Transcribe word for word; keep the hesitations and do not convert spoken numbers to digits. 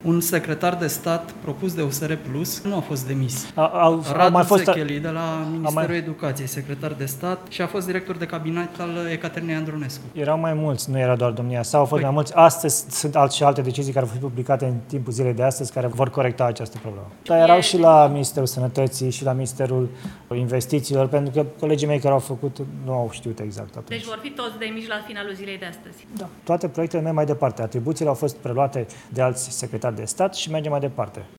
un secretar de stat propus de U S R Plus nu a fost demis. A, au, Radu mai fost... Secheli, de la Ministerul mai... Educației, secretar de stat și a fost director de cabinet al Ecaterinei Andronescu. Erau mai mulți, nu era doar domnia sa, au fost păi. mai mulți. Astăzi sunt alte și alte decizii care vor fi publicate în timpul zilei de astăzi, care vor corecta această problemă. Dar erau și la Ministerul Sănătății și la Ministerul Investițiilor, pentru că colegii mei care au făcut nu au știut exact atunci. Deci vor fi toți demiși la finalul zilei de astăzi. Da. Toate proiectele merg mai departe. Atribuțiile au fost preluate de alți secretari de stat și mergem mai departe.